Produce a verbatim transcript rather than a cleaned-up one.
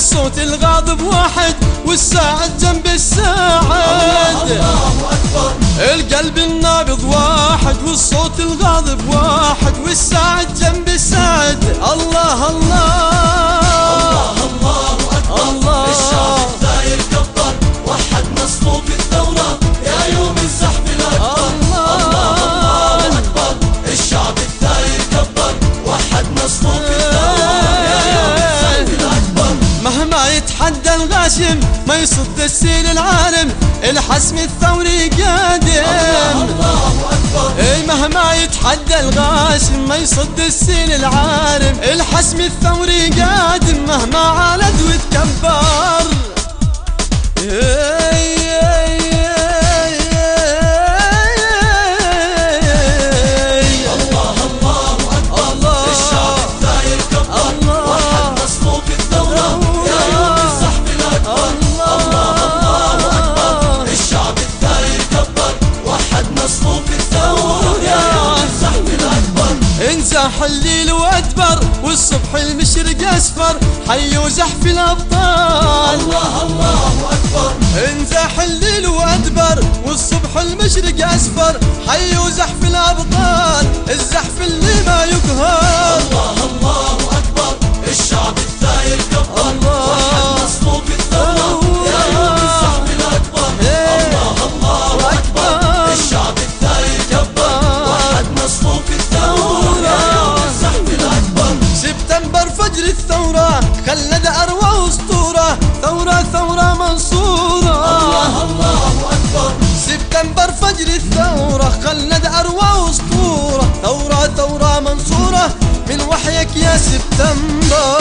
والصوت الغاضب واحد والساعد جنب الساعد. الله أكبر. القلب النابض واحد والصوت الغاضب واحد والساعد جنب الساعد. الله الله الله الله أكبر. الله. الشعب الثاير كبر، وحدنا صفوف الثورة يا يوم الزحف الأكبر. الله الله أكبر. الشعب الثاير كبر، وحدنا صفوف الثورة يا يوم الزحف الأكبر. مهما يتحدى الغاشم ما يصد السيل العالم، الحسم الثوري قادم. الله أكبر. اي مهما يتحدى الغاشم ما يصد السيل العالم، الحسم الثوري قادم مهما عالد وتكبر. الله الله أكبر. الشعب الثاير كبر، وحدنا صفوف الثورة يا يوم الزحف الأكبر. الله الله أكبر. الشعب الثاير كبر، وحدنا صفوف الثورة يا يوم الزحف الأكبر. انزاح الليل وادبر والصبح المشرق اسفر، حيوا زحف الابطال. الله الله أكبر. انزاح الليل وادبر والصبح المشرق اسفر، حيوا زحف الابطال الزحف اللي ما يقهر. الله الله أكبر. الشعب الثاير كبر، وحدنا صفوف الثورة يا يوم الزحف الأكبر. الله الله أكبر. الشعب الثاير كبر، وحدنا صفوف الثورة يا يوم الزحف الأكبر. سبتمبر فجر الثورة خلد أروى أسطورة، ثورة ثورة منصورة. الله الله أكبر. سبتمبر فجر الثورة خلد أروى أسطورة، ثورة ثورة منصورة من وحيك يا سبتمبر.